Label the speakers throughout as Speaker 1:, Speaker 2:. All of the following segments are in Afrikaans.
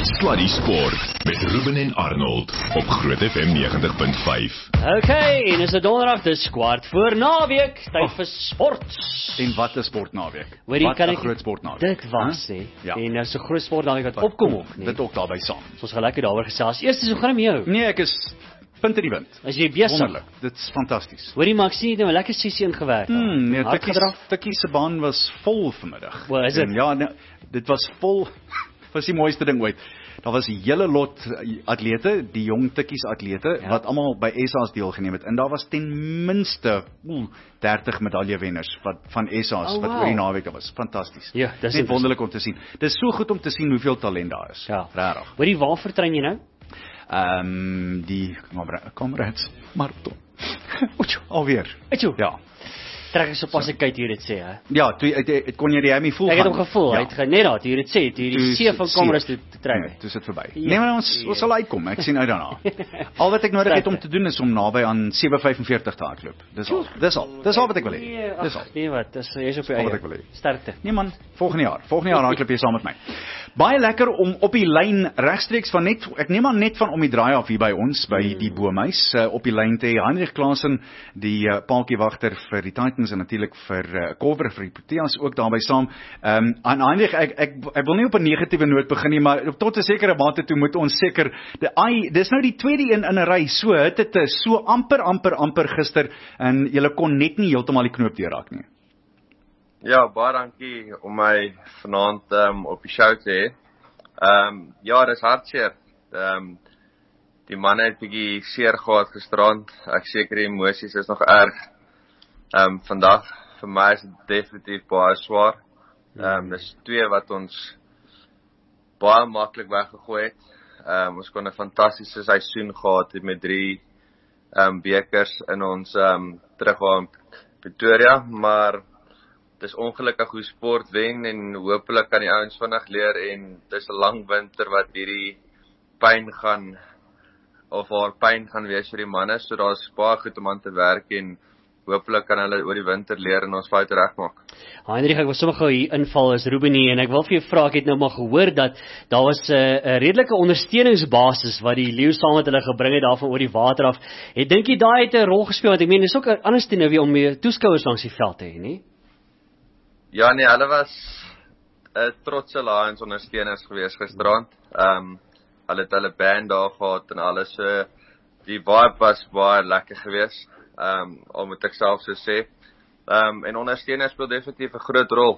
Speaker 1: Sluddy Sport met Ruben en Arnold op Groot FM 90.5.
Speaker 2: Okay, en is dit donderdag, dis kwart voor naweek, tyd vir sport.
Speaker 3: En wat 'n sportnaweek.
Speaker 2: Hoorie,
Speaker 3: Wat
Speaker 2: kan
Speaker 3: 'n
Speaker 2: ek
Speaker 3: groot sportnaweek.
Speaker 2: Dit was, hè.
Speaker 3: Ja.
Speaker 2: En so groot sportnaweek wat opkom ook, nee.
Speaker 3: Dit ook daarby saam.
Speaker 2: Ons gaan lekker daaroor gesels. Eers, hoe gaan dit met jou?
Speaker 3: Nee, ek is punt in die wind.
Speaker 2: As jy besig.
Speaker 3: Wonderlik. Dit is fantasties.
Speaker 2: Hoorie, maar ek sien jy het 'n lekker sessie ingewerk.
Speaker 3: Nee,
Speaker 2: Hard gedrag.
Speaker 3: Tikkie se baan was vol vanmiddag.
Speaker 2: Wel, is dit?
Speaker 3: En ja, nee, dit was vol. Was die mooiste ding ooit. Daar was 'n hele lot atlete, die jong tikkies atlete,
Speaker 2: Ja.
Speaker 3: wat almal by SA's deelgeneem het. En daar was ten minste 30 medaillewenners van SA's
Speaker 2: Oh,
Speaker 3: wat
Speaker 2: wow.
Speaker 3: oor die naweek was. Fantasties.
Speaker 2: Ja, dis
Speaker 3: net wonderlik om te sien. Dit is so goed om te sien hoeveel talent daar is.
Speaker 2: Ja.
Speaker 3: Regtig.
Speaker 2: Hoorie, waar vertrein jy nou?
Speaker 3: Die Comrades Marathon. Oetjo, alweer.
Speaker 2: Etjo.
Speaker 3: Ja.
Speaker 2: Trek ek so pas ek kyk hier dit sê, hè.
Speaker 3: Ja, toe kon jy die Hemi voel.
Speaker 2: Ek het hom gevoel, hy het net daar, hier dit sê, hier die
Speaker 3: Toe
Speaker 2: see van
Speaker 3: see.
Speaker 2: Comrades toe trek.
Speaker 3: Nee, dis dit verby.
Speaker 2: Ja.
Speaker 3: Nee, maar ons sal uitkom. Ek sien uit daarna. Al wat ek nodig het om te doen is om naby aan 7:45 te hardloop. Dis al. Dis al wat ek wil hê. Dis al.
Speaker 2: Nee, wat? Dis jy's op jou
Speaker 3: Al wat
Speaker 2: eie.
Speaker 3: ek wil hê.
Speaker 2: Sterkte.
Speaker 3: Nee man, volgende jaar hardloop jy saam met my. Baie lekker om op die lyn regstreeks van net, ek neem aan net van om die draai af hier by ons by die Boomhuis op die lyn te hê. Heinrich Klaasen, die paaltjiewagter vir die Titans en natuurlik vir Culver vir die Proteas ook daarby saam. En Heinrich, ek wil nie op 'n negatiewe noot begin nie, maar tot 'n sekere mate toe moet ons seker dis nou die tweede een in 'n ry. So dit is so amper gister en julle kon net nie heeltemal die knoop deurraak nie.
Speaker 4: Ja, baie dankie om my vanaand op die show te hê. Ja, dis hartseer. Die manne het bietjie seer gehad gisterand. Ek seker die emosies is nog erg. Vandag vir my is dit definitief baie swaar. Dis twee wat ons baie maklik weggegooi het. Ons kon 'n fantastiese seisoen gehad het met 3 bekers in ons terugwaar in Pretoria, maar dis ongelukkig hoe sport wen en hopelik kan die ouens vinnig leer en dis 'n lang winter wat hierdie pyn gaan of haar pyn gaan wees vir die manne, so daar's baie goed om aan te werk en hopelik kan hulle oor die winter leer en ons foute regmaak.
Speaker 2: Heinrich, ek wil sommer gou hier inval as Ruben en ek wil vir jou vra, ek het nou maar gehoor dat daar was 'n redelike ondersteuningsbasis wat die leeu saam met hulle gebring het daarvan oor die water af. Ek dink jy daai het 'n rol gespeel want ek meen dis ook anders te nou weer om meer toeskouers langs die veld te hê, nie?
Speaker 4: Ja nee, hulle was 'n trotse Lions ondersteuners gewees gisterand. Hulle het hulle band daar gehad en alles, so die vibe was baie lekker gewees. Al moet ek self so sê. En ondersteuners speel definitief 'n groot rol.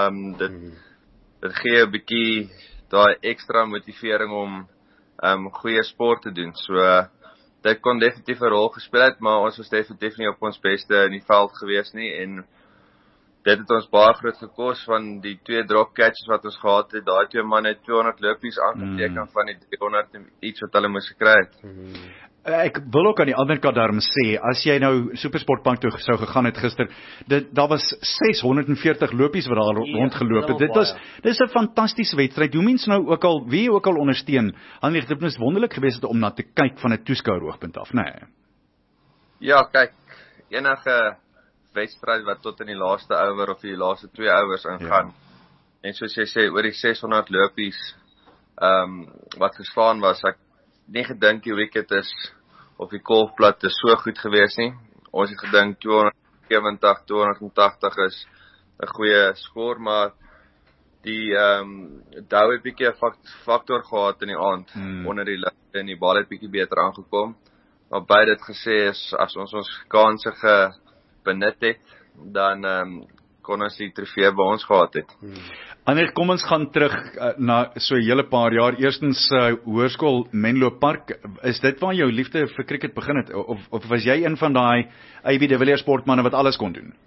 Speaker 4: Dit gee 'n bietjie daai ekstra motivering om goeie sport te doen. So dit kon definitief 'n rol gespeel het, maar ons was definitief nie op ons beste in die veld gewees nie en dit het ons baie groot gekos van die 2 drop catches wat ons gehad het. Daai 2 manne het 200 lopies aangeteken van die 300 en iets wat hulle moes gekry het.
Speaker 3: Ek wil ook aan die ander kant daarom sê, as jy nou Supersportpark toe sou gegaan het gister, daar was 640 lopies wat daar rondgeloop het. Dis 'n fantastiese wedstryd. Hoe mens nou wie ook al ondersteun. Heinrich, dit is wonderlik geweest om na te kyk van 'n toeskouerhoogpunt af, né? Nee.
Speaker 4: Ja, kyk, enige wedstryd wat tot in die laaste oor of die laaste 2 ouers ingaan. Ja. En soos jy sê, oor die 600 lopies wat geslaan was, ek nie gedink die wicket is of die golfplat is so goed gewees nie. Ons het gedink 270, 280 is 'n goeie skoor, maar die Dow het bietjie 'n faktor gehad in die aand onder die lig en die bal het bietjie beter aangekom. Maar by dit gesê is, as ons kanse benut het, dan kon ons die trofee by ons gehad het.
Speaker 3: Heinrich, kom ons gaan terug na so 'n hele paar jaar. Eerstens Hoërskool Menlo Park. Is dit waar jou liefde vir cricket begin het? Of was jy een van daai AB de Villiers sportmanne wat alles kon doen?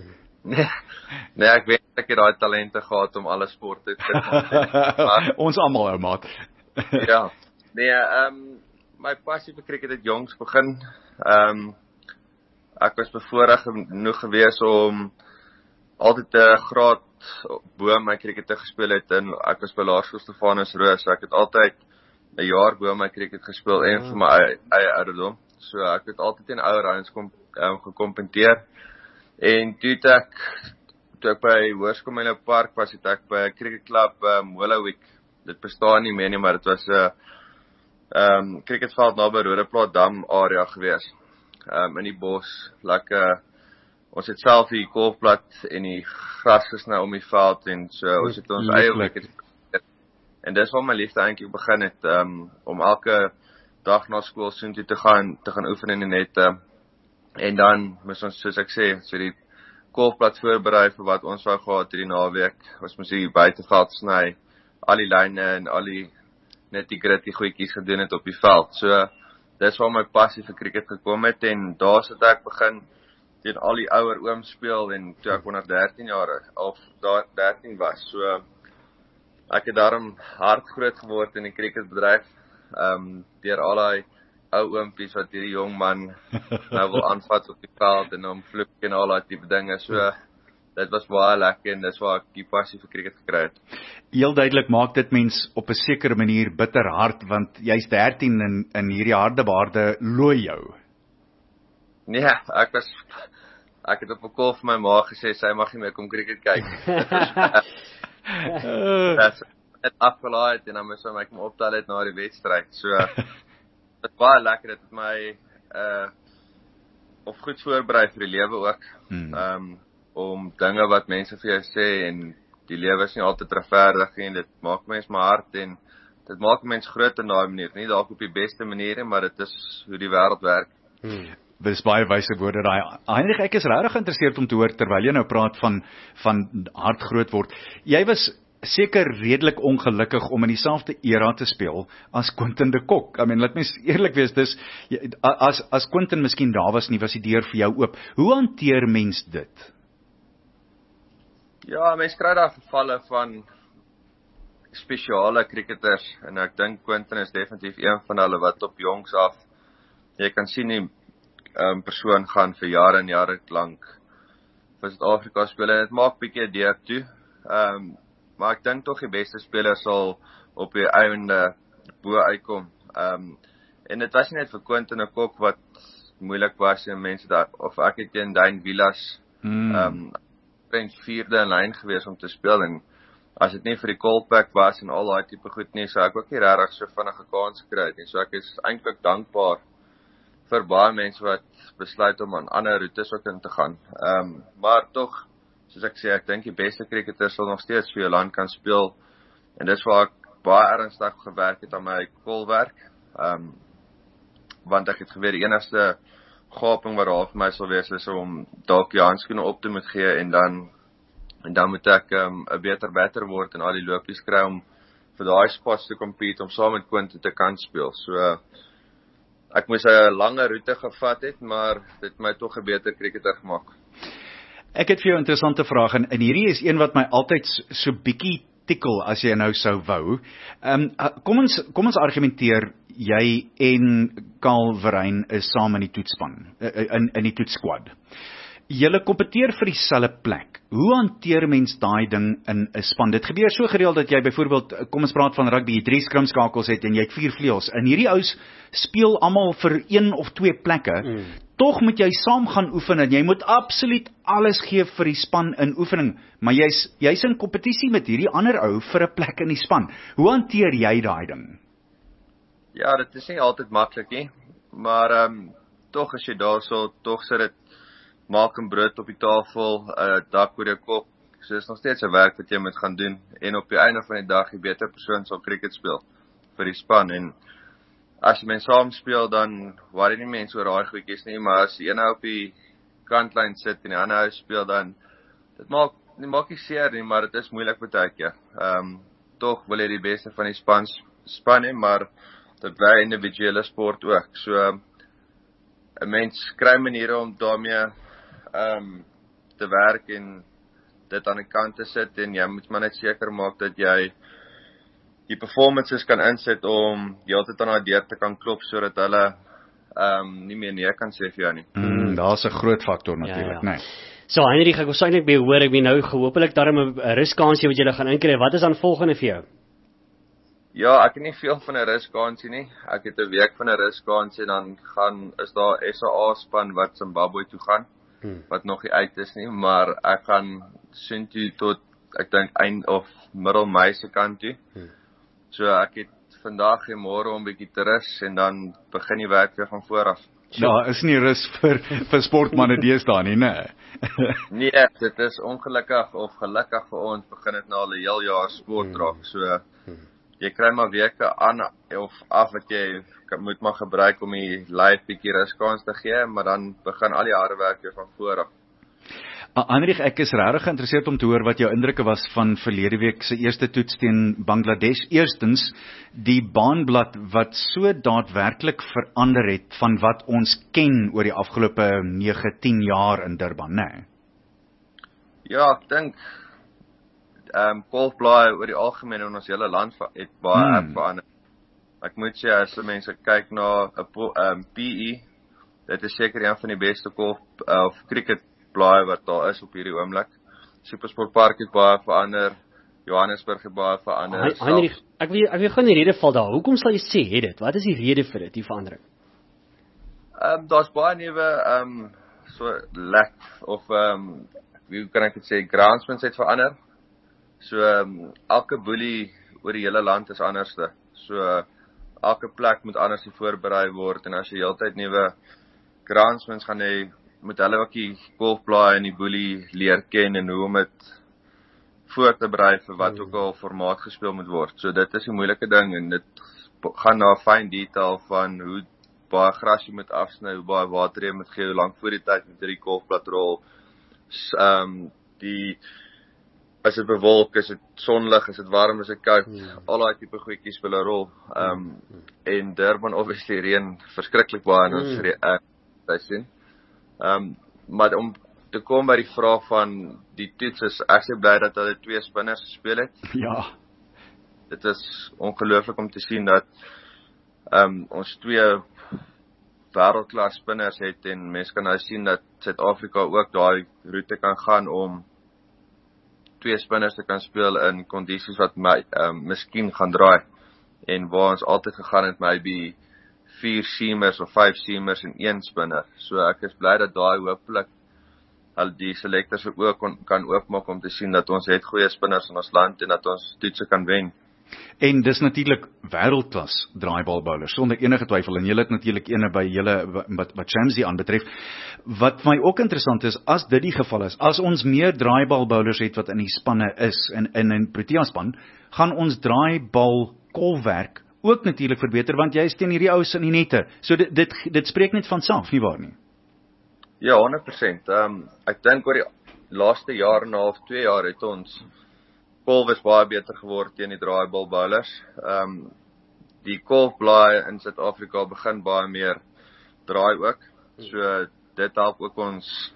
Speaker 4: Nee, ek weet ek het daai talente gehad om alle sporte te doen.
Speaker 3: Ons almal, ou maat.
Speaker 4: Ja. Nee, my passie vir cricket het jongs begin. Ek was bevoorreg genoeg gewees om altyd 'n graad bo my cricket te gespeel het en ek was by Laerskool Stefanus Roos. Ek het altyd 'n jaar bo my cricket gespeel en vir my eie ouderdom. So ek het altyd in ouer ouens gekompeteer. En toe ek by Hoërskool Menlo Park was, het ek by 'n cricketklub Molowick dit bestaan nie meer nie, maar dit was 'n cricketveld naby Roodeplaat Dam area gewees. In die bos, ons het self die golfplat en die gras gesny om die veld en so, ons het ons eie wicket. En dis waar my liefde eintlik begin het, om elke dag na skool soontoe te gaan oefen in die nette. En dan moes ons, soos ek sê, so die golfplat voorberei vir wat ons wou gehad hierdie naweek. Ons moes die buiteveld sny, al die lyne en al die nitty-gritty goedjies gedoen het op die veld. So, dis waar my passie vir cricket gekom het, en daar het ek begin teen al die ouer ooms speel, en toe ek onder 13 jaar, of 13 was. So, ek het daarom hard groot geword in die cricketbedryf, deur al die ou oompies wat hierdie jong man nou wil aanvat op die veld, en hom vloek en al die tipe dinge. So, dit was baie lekker, en dis waar ek die passie vir cricket gekry het.
Speaker 3: Heel duidelik maak dit mens op 'n sekere manier bitter hard, want jy's 13 in hierdie harde baarde looi jou.
Speaker 4: Nee, ek het op 'n kol vir my ma gesê, sy mag nie meer kom cricket kyk. Dit het afgelaai het, en dan moes ek my optel het na die wedstryd. So, dit baie lekker, dit het my of goed voorberei vir die lewe ook. Om dinge wat mense vir jou sê, en die lewe is nie altyd regverdig, en dit maak mens maar hard, en dit maak mens groot in daai manier, nie dalk op die beste maniere, maar dit is hoe die wêreld werk.
Speaker 3: Dis baie wyse woorde daai. Heinrich, ek is regtig geïnteresseerd om te hoor, terwyl jy nou praat van hard groot word. Jy was seker redelik ongelukkig om in dieselfde era te speel as Quinton de Kock. I mean, laat mens eerlik wees, as Quinton miskien daar was nie, was die deur vir jou oop. Hoe hanteer mens dit?
Speaker 4: Ja, mens kry daar gevalle van spesiale cricketers, en ek dink Quinton is definitief een van hulle wat op jongs af, jy kan sien die persoon gaan vir jare en jare lank vir Suid-Afrika speel, en dit maak bietjie deur toe. Maar ek dink tog die beste speler sal op die einde bo uitkom. En dit was nie net vir Quinton de Kock wat moeilik was, en mense daar, of ek het teen Dane Villas, vierde in lyn gewees om te speel, en as dit nie vir die Colpack was en al daai tipe goed nie, so ek ook nie regtig so vinnige kans gekry het nie. So ek is eintlik dankbaar vir baie mense wat besluit om aan ander roetes ook in te gaan. Maar tog, soos ek sê, ek dink die beste cricketers sal nog steeds vir jou land kan speel, en dis waar ek baie ernstig gewerk het aan my kolwerk, want ek het geweet die enigste gaping wat daar vir my sal wees is om dalk die handskoene op te moet gee, en dan moet ek 'n beter batter word en al die lopies kry om vir daai spots te compete, om saam met Quinton te kan speel. So, ek moes 'n lange roete gevat het, maar dit het my tog 'n beter cricketer gemaak.
Speaker 3: Ek het vir jou 'n interessante vraag, en hierdie is een wat my altyd so bietjie tikkel, as jy nou sou wou. Kom ons argumenteer, jy en Karl Verheyen is saam in die toetsspan, in die toetssquad. Julle kompeteer vir dieselfde plek. Hoe hanteer mens daai ding in 'n span? Dit gebeur so gereeld dat jy byvoorbeeld, kom ons praat van rugby, 3 skrimskakels het en jy het 4 vleuels. En hierdie ouens speel almal vir 1 of 2 plekke. Tog moet jy saam gaan oefen, en jy moet absoluut alles gee vir die span in oefening, maar jy's in kompetisie met hierdie ander ou vir 'n plek in die span. Hoe hanteer jy daai ding?
Speaker 4: Ja, dit is nie altyd maklik nie, maar tog as jy daarso, tog sit dit maak 'n brood op die tafel, dak oor jou kop. So is nog steeds 'n werk wat jy moet gaan doen, en op die einde van die dag die beter persoon sal cricket speel vir die span. En as jy mens saam speel, dan worry nie mense oor daai goedjies nie, maar as die ene op die kantlyn sit en die ander ou speel, dan dit maak nie seer nie, maar dit is moeilik baie keer. Tog wil jy die beste van die span hê, maar dit bly 'n individuele sport ook. So 'n mens kry maniere om daarmee te werk en dit aan die kant te sit, en jy moet maar net seker maak dat jy die performances kan insit om heeltyd aan daai deur te kan klop, sodat hulle nie meer nee kan sê vir jou nie.
Speaker 3: Daar's 'n groot faktor natuurlik, nee.
Speaker 2: So Heinrich, ek was eintlik by hoor, ek ben nou hoopelik daarom 'n ruskansie wat jy gaan inkry. Wat is dan volgende vir jou?
Speaker 4: Ja, ek het nie veel van 'n ruskansie nie. Ek het 'n week van 'n ruskansie, dan is daar SA span wat Zimbabwe toe gaan, wat nog nie uit is nie, maar ek gaan soontoe tot, ek dink, eind of middel Mei se kant toe. So ek het vandag en môre om bietjie te rus en dan begin die werk weer van voor af.
Speaker 3: Ja, is nie rus vir sportmanne deesdae nie, né?
Speaker 4: Nee, dit is ongelukkig of gelukkig vir ons begin dit nou al 'n heel jaar sport raak. So jy kry maar weke aan of af wat jy moet maar gebruik om die lyf bietjie ruskans te gee, maar dan begin al die harde werk weer van voor af.
Speaker 3: Heinrich, ek is regtig geïnteresseerd om te hoor wat jou indrukke was van verlede week se eerste toets teen Bangladesh. Eerstens, die baanblad wat so daadwerklik verander het van wat ons ken oor die afgelope 9-10 jaar in Durban, né?
Speaker 4: Ja, ek dink golfblaaie oor die algemeen in ons hele land het baie verander. Ek moet sê as mense kyk na 'n PE, dit is seker een van die beste golf of cricketblaaie wat daar is op hierdie oomblik. Supersportpark het baie verander, Johannesburg het baie verander.
Speaker 2: Heinrich, ek wil gaan die rede val daar. Hoekom sal jy sê het dit? Wat is die rede vir dit, die verandering?
Speaker 4: Daar's baie nuwe so lek of hoe kan ek dit sê, groundsmen het verander. So elke boelie oor die hele land is anderste. So elke plek moet anders voorberei word en as jy heeltyd nuwe groundsmen gaan hê, moet hulle ook die golfblaaie en die boelie leer ken en hoe om dit voor te berei vir wat ook al formaat gespeel moet word. So dit is 'n moeilike ding en dit gaan na fyn detail van hoe baie gras jy moet afsny, hoe baie water jy moet gee, hoe lank voor die tyd moet die golfblad rol. As dit bewolk, is dit sonlig, is dit warm, is dit koud, al daai tipe goedjies speel 'n rol. En Durban obviously reën verskriklik baie in ons seisoen. Maar om te kom by die vraag van die toets, is ek se bly dat hulle 2 spinners gespeel het.
Speaker 3: Ja.
Speaker 4: Dit is ongelooflik om te sien dat ons 2 wêreldklas spinners het en mense kan nou sien dat Suid-Afrika ook daai roete kan gaan om 2 spinners te kan speel in kondisies wat miskien gaan draai en waar ons altyd gegaan het maybe 4 seamers of 5 seamers en 1 spinner. So ek is bly dat daai hopelik al die selectors ook kan oopmaak om te sien dat ons het goeie spinners in ons land en dat ons toetse kan wen.
Speaker 3: En dis natuurlik wêreldklas draaibalbowlers sonder enige twyfel en julle het natuurlik ene by julle wat Shamsi aanbetref. Wat my ook interessant is, as dit die geval is, as ons meer draaibalbowlers het wat in die spanne is in 'n Protea span, gaan ons draaibal kolwerk ook natuurlik verbeter want jy is teen hierdie ouens in die nette. So dit spreek net van self, nie waar nie?
Speaker 4: Ja, 100%. Ek dink oor die laaste jaar en 'n half, 2 jaar het ons golf baie beter geword teen die draaibal bowlers. Die golfblaaie in Suid-Afrika begin baie meer draai ook. So dit help ook ons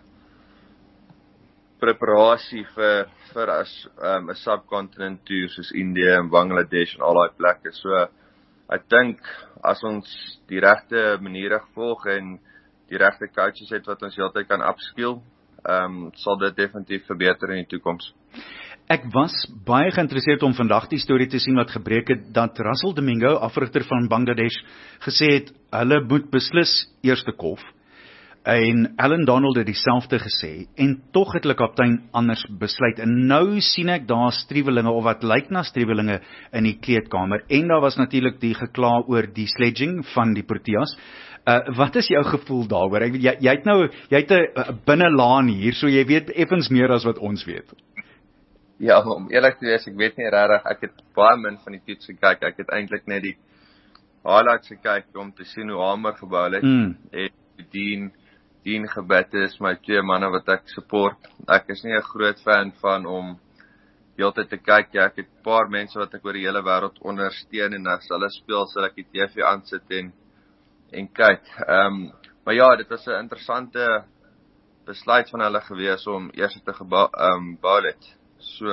Speaker 4: preparasie vir as 'n subcontinent tour soos Indië en Bangladesh en al daai plekke. So ek dink as ons die regte maniere volg en die regte coaches het wat ons heeltyd kan upskill, sal dit definitief verbeter in die toekoms.
Speaker 3: Ek was baie geïnteresseerd om vandag die storie te sien wat gebreek het dat Russell Domingo, afrigter van Bangladesh, gesê het hulle moet beslis eerste kolf. En Alan Donald het dieselfde gesê en tog het hulle kaptein anders besluit. En nou sien ek daar striwelinge of wat lyk na striwelinge in die kleedkamer en daar was natuurlik die gekla oor die sledging van die Proteas. Wat is jou gevoel daaroor? Jy het 'n binnelaan hier, so jy weet effens meer as wat ons weet.
Speaker 4: Ja, om eerlik te wees, ek weet nie regtig, ek het baie min van die toets gekyk, ek het eintlik net die highlights gekyk om te sien hoe Hamer gebou het, en Dean Gebed is my 2 manne wat ek support. Ek is nie 'n groot fan van om heeltyd te kyk, ek het 'n paar mense wat ek oor die hele wêreld ondersteun en as hulle speel, sal ek die TV aansit en kyk. Maar ja, dit was 'n interessante besluit van hulle gewees om eers te bou het. So,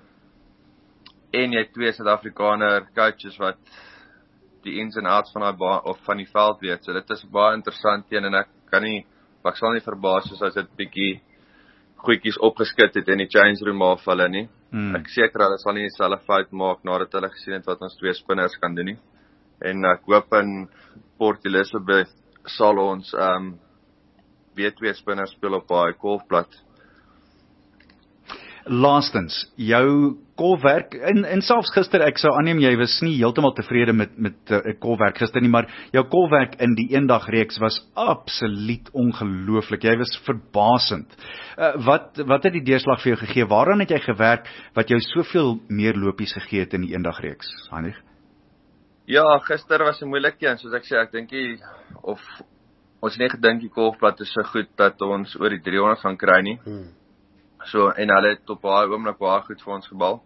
Speaker 4: en jy 2 Suid-Afrikaner coaches wat die ins en outs van die veld weet. So dit is baie interessant en ek sal nie verbaas soos as dit bietjie goedjies opgeskit het en die change room afval nie. Ek seker hulle sal nie dieselfde fout maak nadat hulle gesien het wat ons 2 spinners kan doen nie. En ek hoop in Port Elizabeth sal ons weer 2 spinners speel op daai golfblad.
Speaker 3: Laastens, jou kolwerk, en selfs gister, ek sou aanneem jy was nie heeltemal tevrede met kolwerk gister nie, maar jou kolwerk in die eendagreeks was absoluut ongelooflik. Jy was verbasend. Wat het die deurslag vir jou gegee? Waaraan het jy gewerk wat jou soveel meer lopies gegee het in die eendagreeks, Heinrich?
Speaker 4: Ja, gister was 'n moeilike een, soos ek sê, ek dink ons het nie gedink die golfplat is so goed dat ons oor die 300 gaan kry nie. So, en hulle het op baie oomblik baie goed vir ons gebal.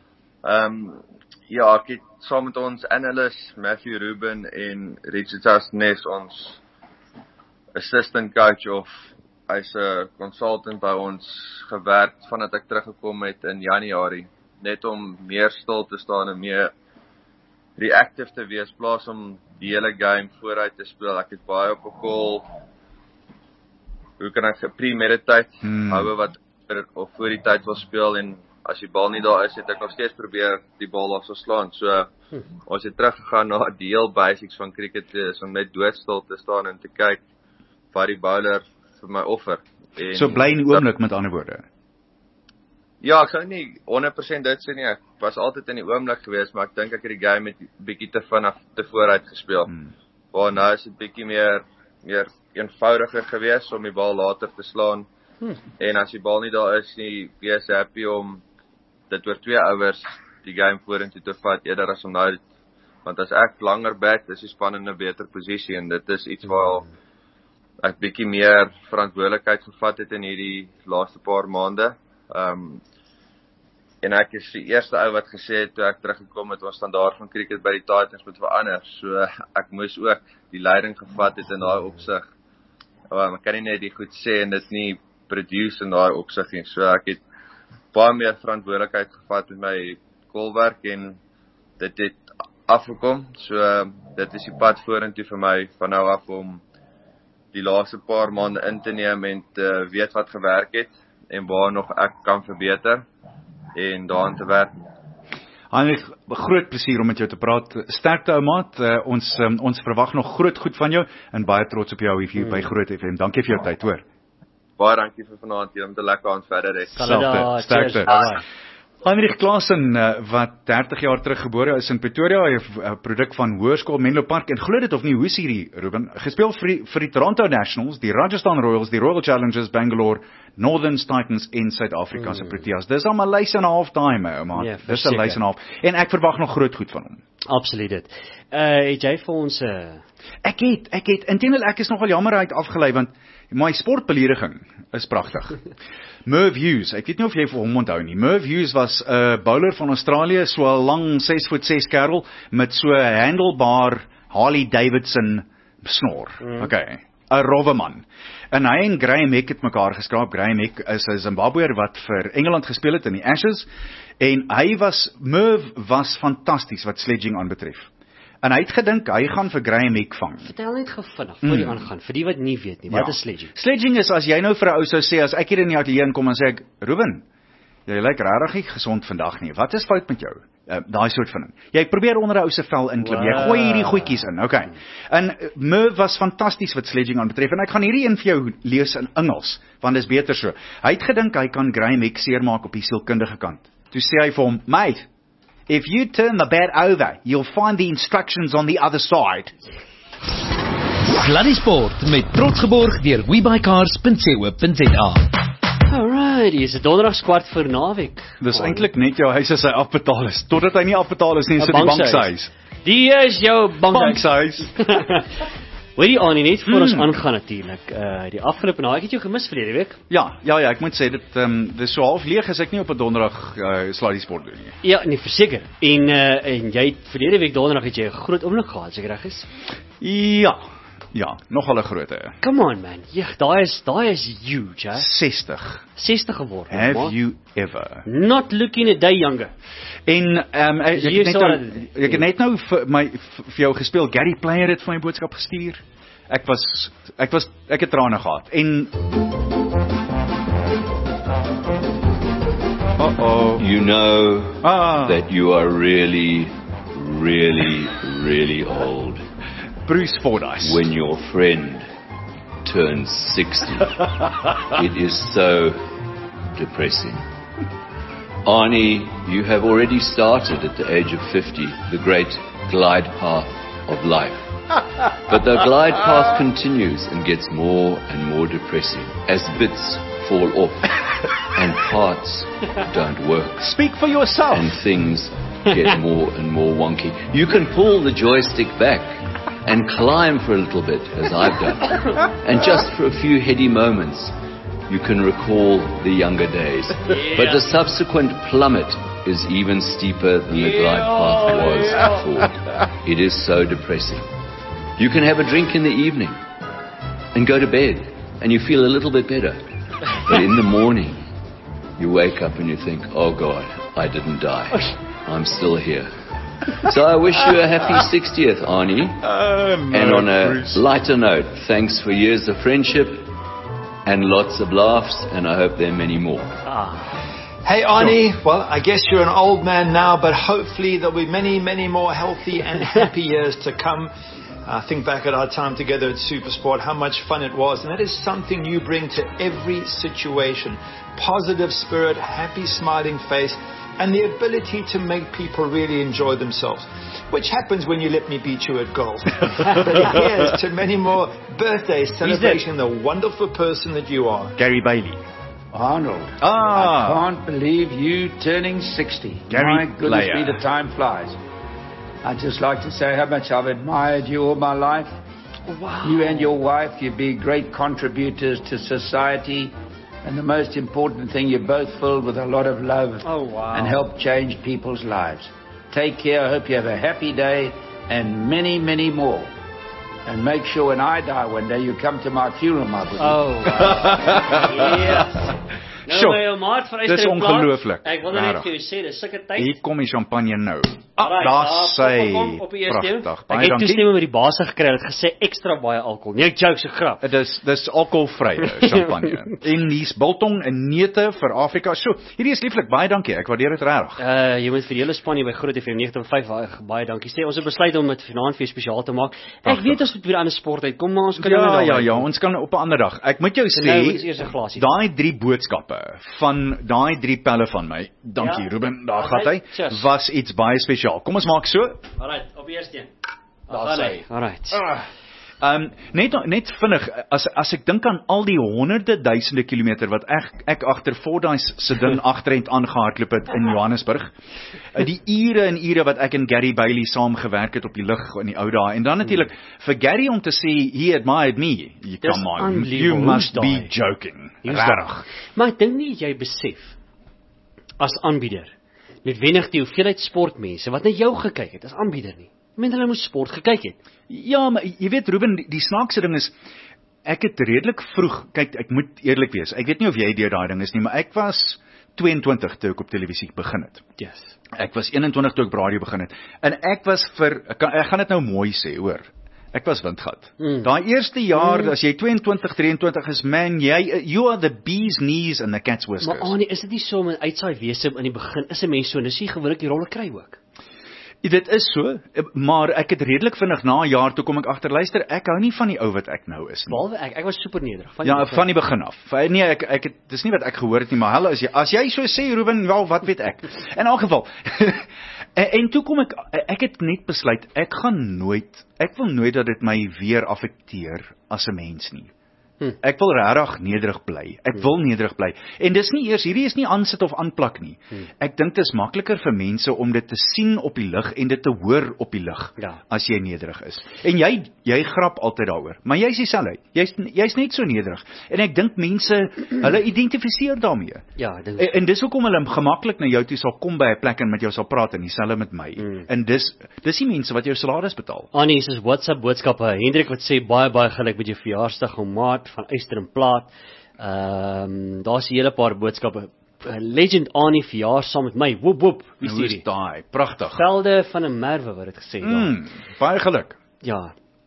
Speaker 4: Ja, ek het saam met ons analyst, Matthew Rubin en Richard Asnes, ons assistant coach of hy's 'n consultant by ons gewerk vandat ek teruggekom het in Januarie, net om meer stil te staan en meer reactive te wees, plaas om die hele game vooruit te speel. Ek het baie op 'n call, hoe kan ek premeditate, hou wat of voor die tyd wil speel, en as die bal nie daar is, het ek nog steeds probeer die bal af slaan. So, ons het teruggegaan na die heel basics van cricket, is om net doodstil te staan en te kyk wat die bowler vir my offer. En
Speaker 3: so bly in die oomblik, met ander woorde.
Speaker 4: Ja, ek sou nie 100% dit sê nie, ek was altyd in die oomblik geweest, maar ek dink ek het die game met bietjie te vinnig te vooruit gespeel. Waar nou is dit bietjie meer eenvoudiger geweest om die bal later te slaan. En as die bal nie daar is nie, wees happy om dit oor 2 hours die game vorentoe te vat, eerder as om nou, want as ek langer bat, is die span in 'n beter posisie, en dit is iets waar ek bietjie meer verantwoordelikheid gevat het in hierdie laaste paar maande. En ek is die eerste ou wat gesê het, toe ek teruggekom het, ons standaard van cricket by die Titans moet verander, so ek moes ook die leiding gevat het in daai opsig. Ek kan nie net die goed sê en dit nie produce in daai opsig nie, so ek het baie meer verantwoordelikheid gevat met my kolwerk, en dit het afgekom, so dit is die pad vorentoe vir my van nou af om die laaste paar maande in te neem en te weet wat gewerk het, en waar nog ek kan verbeter, en daaraan te werk.
Speaker 3: Heinrich, groot plesier om met jou te praat. Sterkte ou maat, ons verwag nog groot goed van jou, en baie trots op jou hier by Groot FM. Dankie vir jou tyd, hoor.
Speaker 4: Baie dankie vir vanaand, jy moet 'n lekker aand verder hê.
Speaker 3: Sterkte. Heinrich Klaasen, wat 30 jaar terug gebore is in Pretoria, hy 'n produk van Hoërskool Menlo Park, en glo dit of nie, hoe is hierdie, Ruben, gespeel vir die Toronto Nationals, die Rajasthan Royals, die Royal Challengers Bangalore, Northern Titans en Suid-Afrika se Proteas. Dis al 'n lys en 'n half time, ou man. Dis 'n lys en 'n half. En ek verwag nog groot goed van hom.
Speaker 2: Absoluut dit. Het jy vir ons
Speaker 3: Ek het, intendeel ek is nogal jammer uit afgelei, want my sportbelediging is pragtig. Merv Hughes, ek weet nie of jy vir hom onthou nie. Merv Hughes was 'n bowler van Australië, so 'n lang 6'6" kerel met so 'n handlebar Harley Davidson snor. Okay, 'n rowwe man. En hy en Graham Hick het mekaar geskraap. Graham Hick is 'n Zimbabweër wat vir Engeland gespeel het in die Ashes, en Merv was fantasties wat sledging aanbetref. En hy het gedink, hy gaan vir Graham Hick vang.
Speaker 2: Vertel net gevinnig, voor die aangaan, vir die wat nie weet nie, wat is sledging?
Speaker 3: Sledging is as jy nou vir 'n ou sou sê, as ek hier in die ateljee inkom en sê ek, Ruben, jy lyk regtig nie gesond vandag nie, wat is fout met jou? Daai soort van ding. Jy probeer onder 'n ou se vel inklim, jy gooi hierdie goedjies in, okay. En Merv was fantasties wat sledging aanbetref, en ek gaan hierdie een vir jou lees in Engels, want dis beter so. Hy het gedink hy kan Graham Hick seermaak op die sielkundige kant. Toe sê hy vir hom, mate, if you turn the bat over, you'll find the instructions on the other side.
Speaker 5: Sluddy Sport met trots geborg deur webuycars.co.za.
Speaker 2: Alright, hier is 'n donderdag kwart voor naweek.
Speaker 3: Dis eintlik net jou huis as hy afbetaal is. Totdat hy nie afbetaal is nie, is dit die bankhuis.
Speaker 2: Die is jou bankhuis. Hoorie Annie, net voor ons aangaan natuurlik. Die afgelope naweek het jou gemis verlede week.
Speaker 3: Ja, ek moet sê dit dis so half leeg as ek nie op 'n donderdag Sluddy Sport doen nie.
Speaker 2: Ja, nee, verseker. En jy verlede week donderdag het jy 'n groot oomblik gehad, seker reg is?
Speaker 3: Ja, nogal 'n groot.
Speaker 2: Come on man. Ja, daai is huge, hè. 60 geword.
Speaker 3: Have you ever?
Speaker 2: Not looking a day younger.
Speaker 3: En ek het net nou vir jou gespeel. Gary Player het vir my boodskap gestuur. Ek het trane gehad. En
Speaker 6: you know that you are really, really, really old.
Speaker 3: Bruce Fordyce.
Speaker 6: When your friend turns 60. It is so depressing. Arnie, you have already started at the age of 50, the great glide path of life. But the glide path continues and gets more and more depressing as bits fall off and parts don't work.
Speaker 3: Speak for yourself.
Speaker 6: And things get more and more wonky. You can pull the joystick back and climb for a little bit, as I've done. And just for a few heady moments, you can recall the younger days. But the subsequent plummet is even steeper than the glide path was before. It is so depressing. You can have a drink in the evening and go to bed and you feel a little bit better. But in the morning, you wake up and you think, oh God, I didn't die. I'm still here. So I wish you a happy 60th, Arnie. And on a lighter note, thanks for years of friendship and lots of laughs, and I hope there are many more.
Speaker 7: Hey Arnie, well, I guess you're an old man now, but hopefully there'll be many, many more healthy and happy years to come. Think back at our time together at Supersport, how much fun it was, and that is something you bring to every situation. Positive spirit, happy smiling face, and the ability to make people really enjoy themselves, which happens when you let me beat you at golf. But here's to many more birthdays celebrating the wonderful person that you are.
Speaker 3: Gary Bailey.
Speaker 8: Arnold, I can't believe you turning 60.
Speaker 3: Gary
Speaker 8: My goodness me, the time flies. I'd just like to say how much I've admired you all my life.
Speaker 2: Wow.
Speaker 8: You and your wife, you'd be great contributors to society. And the most important thing, you're both filled with a lot of love and help change people's lives. Take care. I hope you have a happy day and many, many more. And make sure when I die one day, you come to my funeral, my buddy.
Speaker 2: Oh, wow. Yes. Nou,
Speaker 3: dis ongelooflik.
Speaker 2: Ek wil net vir jou sê, dis sulke tyd.
Speaker 3: Hier kom die champagne nou. Daar sê pragtig.
Speaker 2: Ek het toestemming met die baas gekry, het gesê ekstra baie alkohol. Nee, ek joke, se grap.
Speaker 3: Dis alkoholvrye champagne. En hier's biltong en neute vir Afrika. So, hierdie is lieflik. Baie dankie. Ek waardeer dit regtig.
Speaker 2: Jy moet vir die hele span hier by Groot FM 95 baie dankie sê. Ons het besluit om dit vanaand vir spesiaal te maak. Ek weet ons moet weer 'n ander sport uitkom, maar ons kan
Speaker 3: Ja, ons kan op 'n ander dag. Ek moet jou sê, daai 3 boodskappe van daai 3 pelle van my. Dankie Ruben, daar gaan hy. Was iets baie spesiaal. Kom ons maak so.
Speaker 2: Alright, op die eerste een.
Speaker 3: Daar sê.
Speaker 2: Alright.
Speaker 3: Net vinnig, as ek dink aan al die honderde duisende kilometer wat ek agter Fordyce se ding agterend aangehardloop het in Johannesburg, die ure en ure wat ek en Gary Bailey saam gewerk het op die lug in die ou dae, en dan natuurlik vir Gary om te sê, he admired me, come on, you must be joking, regtig.
Speaker 2: Maar ek dink nie jy besef, as aanbieder, noodwendig die hoeveelheid sportmense wat na jou gekyk het, as aanbieder nie. Men hulle moes sport gekyk het.
Speaker 3: Ja, maar jy weet Ruben, die snaakse ding is, ek het redelik vroeg, kyk, ek moet eerlik wees, ek weet nie of jy deur daai ding is nie, maar ek was 22 toe ek op televisie begin het.
Speaker 2: Yes.
Speaker 3: Ek was 21 toe ek op radio begin het. En ek was ek gaan dit nou mooi sê, hoor. Ek was windgat. Daai eerste jaar, as jy 22, 23 is, man, you are the bee's knees and the cat's whiskers.
Speaker 2: Maar Annie, is dit nie so met uitsaai wese in die begin, is 'n mens so, dis nie gewoonlik die rolle kry ook.
Speaker 3: Dit is so, maar ek het redelik vinnig na 'n jaar toe kom ek agter, luister, ek hou nie van die ou wat ek nou is nie.
Speaker 2: Behalwe ek was super nederig.
Speaker 3: Van die begin af. Nee, ek het, dis nie wat ek gehoor het nie, maar hulle, as jy so sê, Ruben, wel, wat weet ek? In elk geval, en toe kom ek het net besluit, ek wil nooit dat dit my weer affekteer as 'n mens nie. Ek wil regtig nederig bly. Ek wil nederig bly. En dis nie eers, hierdie is nie aansit of aanplak nie. Ek dink dit is makliker vir mense om dit te sien op die lig en dit te hoor op die lig, as jy nederig is. En jy grap altyd daaroor, maar jy's dieselfde. Jy's net so nederig. En ek dink mense, hulle identifiseer daarmee.
Speaker 2: Ja,
Speaker 3: en dis hoekom hulle gemaklik na jou toe sal kom by 'n plek en met jou sal praat, en dieselfde met my. En dis die mense wat jou salaris betaal.
Speaker 2: Annie, is WhatsApp boodskappe. Hendrik wat sê baie geluk met jou verjaarsdag, ou maat van Eyster en Plaat. Daar's 'n hele paar boodskappe. Legend Annie verjaar saam met my. Woep woep. Wie sê dit?
Speaker 3: Daai, pragtig.
Speaker 2: Velde van 'n Merwe wat dit gesê.
Speaker 3: Baie geluk.
Speaker 2: Ja.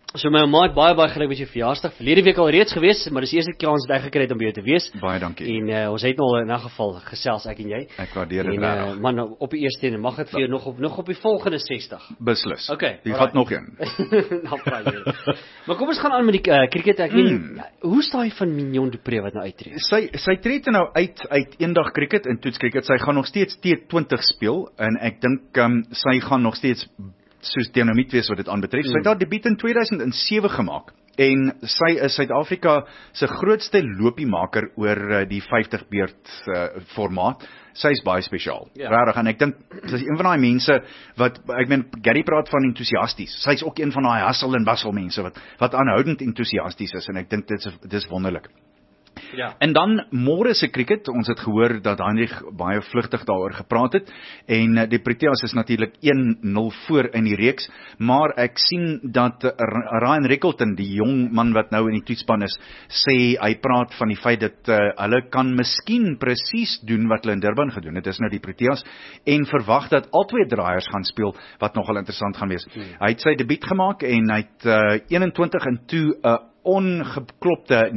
Speaker 2: So my ma het baie geluk met jou verjaarsdag. Verlede week al reeds gewees, maar dis die eerste kans wat ek gekry het om by jou te wees.
Speaker 3: Baie dankie.
Speaker 2: En ons het nou in 'n geval gesels ek en jy.
Speaker 3: Ek waardeer dit regtig.
Speaker 2: Man op die eerste en mag dit vir jou nog op die volgende 60.
Speaker 3: Beslis.
Speaker 2: Okay.
Speaker 3: Jy vat nog een.
Speaker 2: Nou praat jy. Maar kom ons gaan aan met die cricket. Ek weet hoe staan jy van Mignon du Preez wat nou uittreë?
Speaker 3: Sy tree nou uit eendag cricket en toets cricket. Sy gaan nog steeds T20 speel en ek dink sy gaan nog steeds soos dynamiet wees wat dit aanbetref. Sy het haar debuut in 2007 gemaak en sy is Suid-Afrika se grootste lopiemaker oor die 50 beurt formaat. Sy is baie spesiaal, regtig, en ek dink sy is een van daai mense wat, ek meen, Gary praat van entoesiasties. Sy is ook een van daai hustle en bustle mense wat aanhoudend entoesiasties is en ek dink dit is wonderlik. Ja. En dan môre se cricket, ons het gehoor dat Heinrich baie vlugtig daaroor gepraat het en die Proteas is natuurlik 1-0 voor in die reeks, maar ek sien dat Ryan Rickleton, die jong man wat nou in die toetspan is, sê hy praat van die feit dat hulle kan miskien presies doen wat hulle in Durban gedoen het, dis nou die Proteas, en verwag dat al twee draaiers gaan speel, wat nogal interessant gaan wees. Hy het sy debuut gemaak en hy het 21 en toe ongeklopte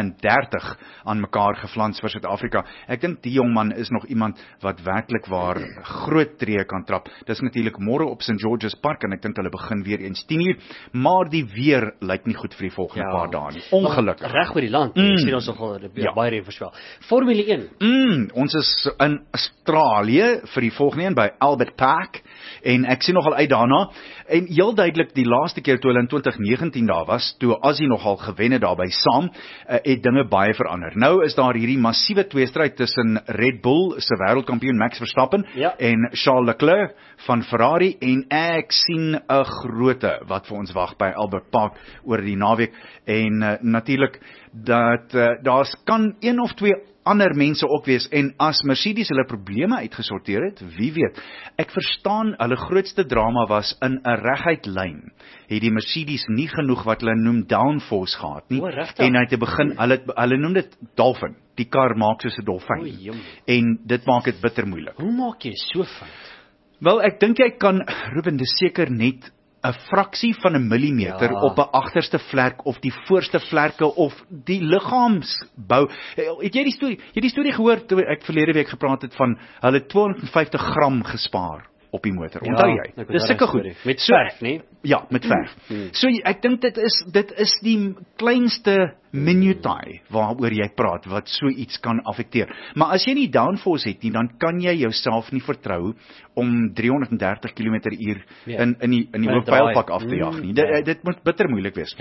Speaker 3: 39 aan mekaar geflans vir Suid-Afrika. Ek dink die jongman is nog iemand wat werklik waar groot tree kan trap. Dis natuurlik môre op St. George's Park en ek dink hulle begin weer eens 10:00, maar die weer lyk nie goed vir die volgende paar dae nie. Ongelukkig.
Speaker 2: Reg oor die land, ek sien ons nogal baie reën voorspel. Formule 1.
Speaker 3: Ons is in Australië vir die volgende een by Albert Park en ek sien nogal uit daarna. En heel duidelik die laaste keer toe hulle in 2019 daar was, toe Aussie nogal gewen het daarby saam, het dinge baie verander. Nou is daar hierdie massiewe tweestryd tussen Red Bull se wêreldkampioen Max Verstappen en Charles Leclerc van Ferrari en ek sien 'n groote wat vir ons wag by Albert Park oor die naweek en natuurlik dat daar kan een of twee ander mense ook wees, en as Mercedes hulle probleme uitgesorteer het, wie weet, ek verstaan, hulle grootste drama was in 'n reguit lyn, het die Mercedes nie genoeg wat hulle noem downforce gehad nie, en hy het te begin, hulle noem dit dolphin, die kar maak soos 'n dolfyn, en dit maak dit bitter moeilik.
Speaker 2: Hoe maak jy so fout?
Speaker 3: Wel, ek dink jy kan, Ruben, dis seker net 'n fraksie van 'n millimeter op 'n agterste vlerk of die voorste vlerke of die liggaamsbou. Het jy die storie gehoor toe ek verlede week gepraat het van hulle 250 gram gespaar op die motor. Onthou jy? Dis sulke goed.
Speaker 2: Met verf, nie?
Speaker 3: Ja, met verf. So ek dink dit is die kleinste minutiae waaroor jy praat wat so iets kan affekteer. Maar as jy nie downforce het nie, dan kan jy jouself nie vertrou om 330 km/h in die hoë pylpak af te jag nie. Dit moet bitter moeilik wees.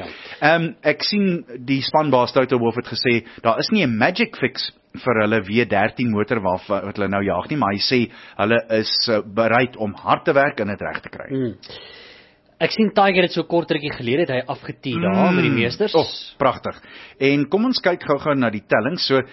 Speaker 3: Ek sien die spanbaas Toto Wolff het gesê, daar is nie 'n magic fix vir hulle W13 motor wat hulle nou jaag nie, maar hy sê hulle is bereid om hard te werk en dit reg te kry.
Speaker 2: Ek sien Tiger het so kort rukkie gelede het hy afgetee daar met die meesters.
Speaker 3: Pragtig. En kom ons kyk gou-gou na die tellings. So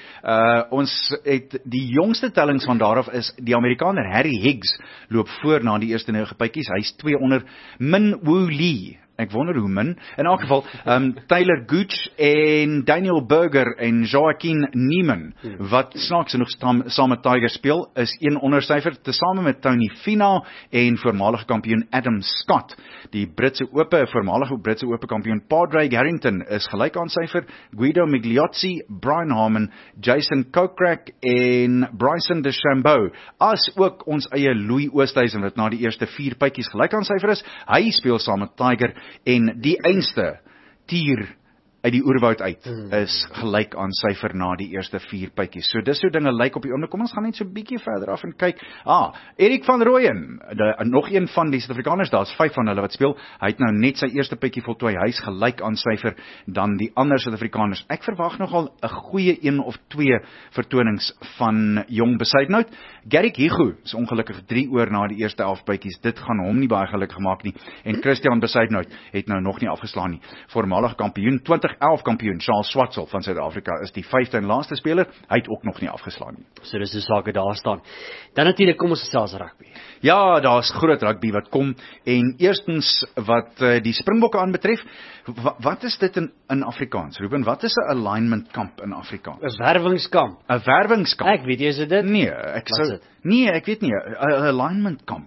Speaker 3: ons het die jongste tellings van daarof is die Amerikaner Harry Higgs loop voor na die eerste 9 bytjies. Hy's 2 onder Min Woo Lee. Ek wonder hoe min. In elk geval, Tyler Gooch en Daniel Berger en Joaquin Niemann, wat snaaks genoeg saam met Tiger speel, is 1 ondersyfer, tesame met Tony Finau en voormalige kampioen Adam Scott. Die voormalige Britse Ope kampioen Padraig Harrington is gelyk aan syfer, Guido Migliozzi, Brian Harman, Jason Kokrak en Bryson DeChambeau, as ook ons eie Louis Oosthuizen wat na die eerste 4 bytjies gelyk aan syfer is. Hy speel saam met Tiger en die einste tier uit die oerwoud uit is gelyk aan syfer na die eerste 4 bytjies. So dis so dinge lyk op die oomblik. Kom ons gaan net so 'n bietjie verder af en kyk. Erik van Rooyen, nog een van die Suid-Afrikaners, daar's 5 van hulle wat speel. Hy het nou net sy eerste bytjie voltooi. Hy's gelyk aan syfer dan die ander Suid-Afrikaners. Ek verwag nogal 'n goeie 1 of 2 vertonings van jong Besuidnout. Garrick Hugo is ongelukkig 3 oor na die eerste 11 bytjies. Dit gaan hom nie baie gelukkig gemaak nie. En Christian Besuidnout het nou nog nie afgeslaan nie. Voormalige kampioen 2011 kampioen Charles Schwartzel van Suid-Afrika is die 5de en laaste speler. Hy het ook nog nie afgeslaan nie.
Speaker 2: So dis die sake daar staan. Dan natuurlik kom ons gesels rugby.
Speaker 3: Ja, daar's groot rugby wat kom en eerstens wat die Springbokke aanbetref, wat is dit in Afrikaans? Ruben, wat is 'n alignment kamp in Afrikaans?
Speaker 2: 'n werwingskamp.
Speaker 3: 'n werwingskamp.
Speaker 2: Ek weet jy is dit?
Speaker 3: Nee, ek weet nie, 'n alignment kamp.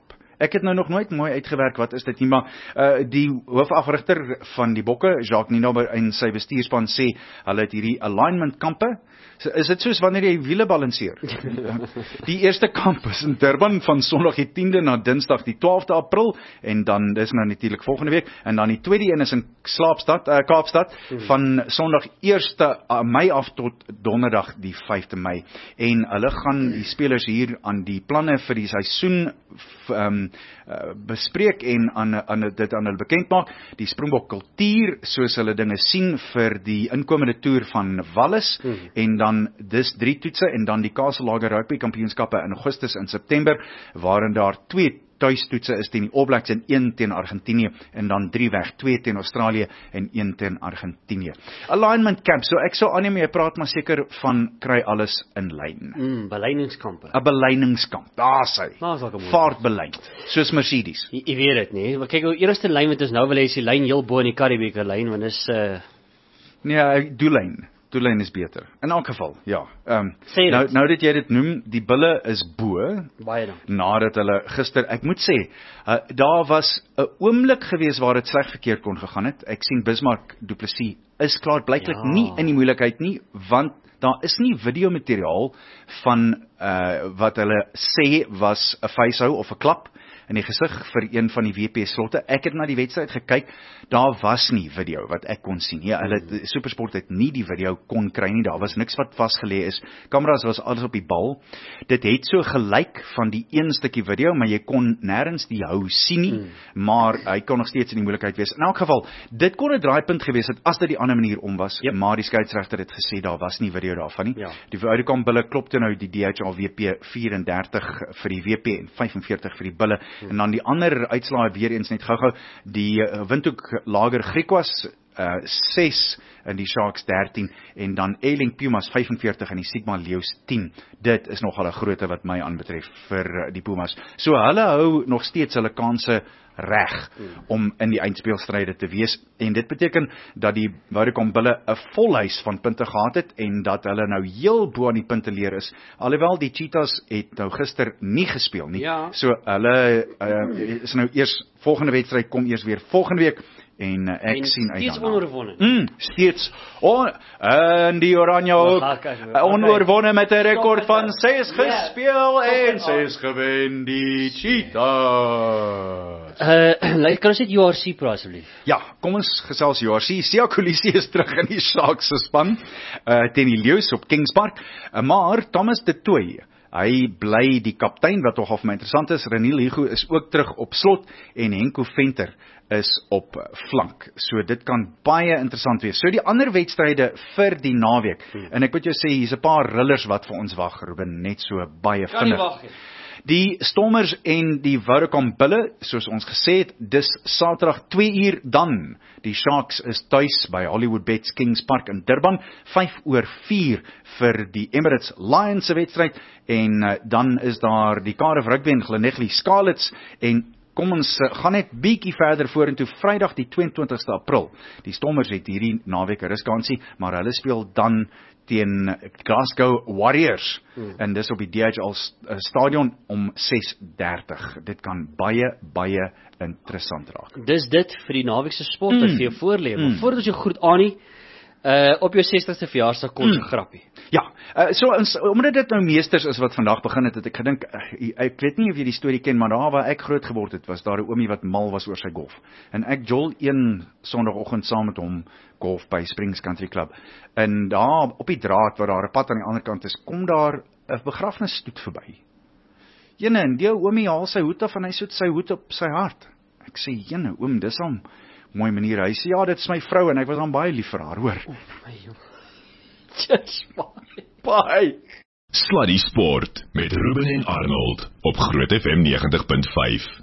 Speaker 3: Ek het nou nog nooit mooi uitgewerk wat is dit nie, maar die hoofafrigter van die Bokke, Jacques Nienaber, en sy bestuurspan sê, hulle het hierdie alignment kampe. Is dit soos wanneer jy wiele balanseer? Die eerste kamp is in Durban van Sondag die 10de na Dinsdag die 12de April, en dan, dis nou natuurlik volgende week, en dan die tweede een is in Kaapstad, van Sondag 1 Mei af tot Donderdag die 5de Mei. En hulle gaan die spelers hier aan die planne vir die seisoen bespreek en dit aan hulle bekend maak. Die Springbok kultuur, soos hulle dinge sien vir die inkomende toer van Wallis, en dan dis 3 toetse, en dan die Castle Rugby kampioenskappe in Augustus en September, waarin daar 2 thuistoetse is teen die All Blacks en 1 teen Argentinië, en dan 3 weg, 2 teen Australië en 1 teen Argentinië. Alignment camp, so ek sou aanneem, jy praat maar seker van kry alles in lyn.
Speaker 2: Beleiningskampe.
Speaker 3: 'n beleiningskamp, daar sy. Vaartbeleid, soos Mercedes.
Speaker 2: Jy weet dit nie, maar kyk, die eerste lyn wat ons nou wil hê is die lyn heel bo in die Karibieke lyn, want dis
Speaker 3: Nee, doellyn is beter. In elk geval, ja. Nou dat jy dit noem, die bulle is bo,
Speaker 2: baie dankie.
Speaker 3: Nadat hulle gister, ek moet sê, daar was 'n oomblik gewees waar dit sleg verkeerd kon gegaan het. Ek sien Bismarck Du Plessis is klaar blyklik nie in die moeilikheid nie, want daar is nie videomateriaal van wat hulle sê was 'n facehou of 'n klap in die gesig vir een van die WP slotte. Ek het na die wedstryd gekyk, daar was nie video wat ek kon sien. Ja, hulle Supersport het nie die video kon kry nie, daar was niks wat vasgelê is. Kameras was alles op die bal. Dit het so gelyk van die een stukkie video, maar jy kon nêrens die hou sien nie, maar hy kon nog steeds in die moeilikheid wees. In elk geval, dit kon 'n draaipunt gewees het as dit die ander manier om was, maar die skeieregter het gesê daar was nie video daarvan nie. Die Vodacom bulle klopte nou die DHL WP 34 vir die WP en 45 vir die bulle. En dan die ander uitslae weer eens net gou-gou, die Windhoek Lager Griquas 6 in die Sharks 13 en dan Eling Pumas 45 en die Sigma Leeu's 10. Dit is nogal 'n grootte wat my aanbetref vir die Pumas. So hulle hou nog steeds hulle kanse reg om in die eindspeelstryde te wees, en dit beteken dat die Vodacom bulle 'n volhuis van punte gehad het en dat hulle nou heel bo aan die punte leer is, alhoewel die Cheetahs het nou gister nie gespeel nie, so hulle is nou eers, volgende wedstryd kom eers weer volgende week, en ek sien uit
Speaker 2: steeds onoorwonne.
Speaker 3: Steeds, en die Oranje ook, onoorwonne met 'n rekord van 6 gespeel en 6 gewen, die Cheetahs.
Speaker 2: Kan ons net URC praat asseblief?
Speaker 3: Ja, kom ons gesels URC. Siya Kolisi is terug in die Sharks se span, teen die Leeu's op Kings Park, maar Thomas de Tooy, hy bly die kaptein, wat toch of my interessant is. Reniel Higo is ook terug op slot, en Henko Venter is op flank. So dit kan baie interessant wees. So die ander wedstryde vir die naweek, en ek moet jou sê, hier's 'n paar rillers wat vir ons wag, Ruben, net so baie vinnig. Die Stormers en die Vodacom bulle, soos ons gesê het, dis Saterdag 2 uur dan. Die Sharks is tuis by Hollywood Bets Kings Park in Durban, 5:04 vir die Emirates Lions se wedstryd, en dan is daar die Cardiff Rugby en Gleneagles Scarlets, en kom ons gaan net bietjie verder vorentoe, Vrydag die 22ste April. Die Stormers het hierdie naweek 'n ruskansie, maar hulle speel dan teen Glasgow Warriors, en dis op die DHL stadion om 6:30. Dit kan baie interessant raak.
Speaker 2: Dis dit vir die naweek se sport wat vir jou voorlê. Maar voordat ons jou groet aan op jou 60ste verjaarsdag kom 'n grappie.
Speaker 3: Ja, omdat dit nou meesters is wat vandag begin het, ek gedink, ek weet nie of jy die storie ken, maar daar waar ek groot geword het, was daar 'n oomie wat mal was oor sy golf. En ek jol een Sondagoggend saam met hom golf by Springs Country Club. En daar op die draad waar daar 'n pad aan die ander kant is, kom daar 'n begrafnisstoet verby. Jene, en die oomie haal sy hoed af en hy soet sy hoed op sy hart. Ek sê, jene, oom, dis hom. Mooi manier, hy sê, ja, dit is my vrou, en ek was dan baie lief vir haar, hoor.
Speaker 2: Just
Speaker 3: bye.
Speaker 1: Sluddy Sport met Ruben en Arnold op Groot FM 90.5.